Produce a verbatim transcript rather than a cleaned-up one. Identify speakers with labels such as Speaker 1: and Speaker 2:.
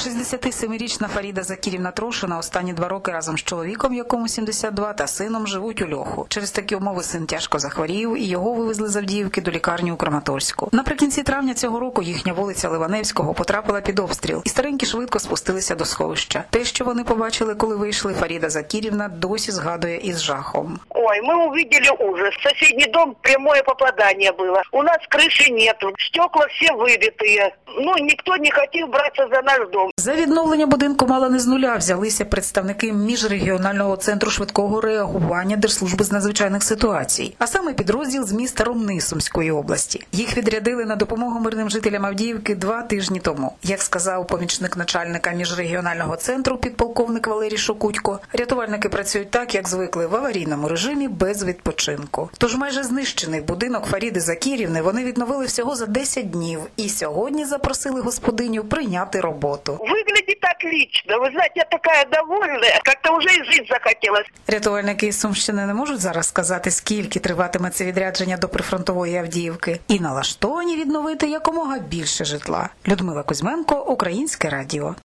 Speaker 1: шістдесятисемирічна Фаріда Закірівна Трошина останні два роки разом з чоловіком, якому сімдесят два, та сином живуть у Льоху. Через такі умови син тяжко захворів, і його вивезли з Авдіївки до лікарні у Краматорську. Наприкінці травня цього року їхня вулиця Ливаневського потрапила під обстріл, і старенькі швидко спустилися до сховища. Те, що вони побачили, коли вийшли, Фаріда Закірівна досі згадує із жахом.
Speaker 2: Ой, мы увидели ужас. Соседний дом прямое попадание было. У нас крыши нету, стекла все выбитые. Ну, никто не хотел браться за наш дом.
Speaker 1: За відновлення будинку мало не з нуля взялися представники міжрегіонального центру швидкого реагування Держслужби з надзвичайних ситуацій, а саме підрозділ з міста Ромни Сумської області. Їх відрядили на допомогу мирним жителям Авдіївки два тижні тому. Як сказав помічник начальника міжрегіонального центру підполковник Валерій Шокутько, рятувальники працюють так, як звикли, в аварійному режимі без відпочинку. Тож майже знищений будинок Фаріди Закірівни вони відновили всього за десять днів і сьогодні запросили господиню прийняти роботу.
Speaker 2: Выглядит отлично. Вы знаете, я такая довольная. Как-то уже и жить захотелось.
Speaker 1: Рятувальники із Сумщини не можуть зараз сказати, скільки триватиме це відрядження до прифронтової Авдіївки. І налаштовані відновити якомога більше житла. Людмила Кузьменко, Українське радіо.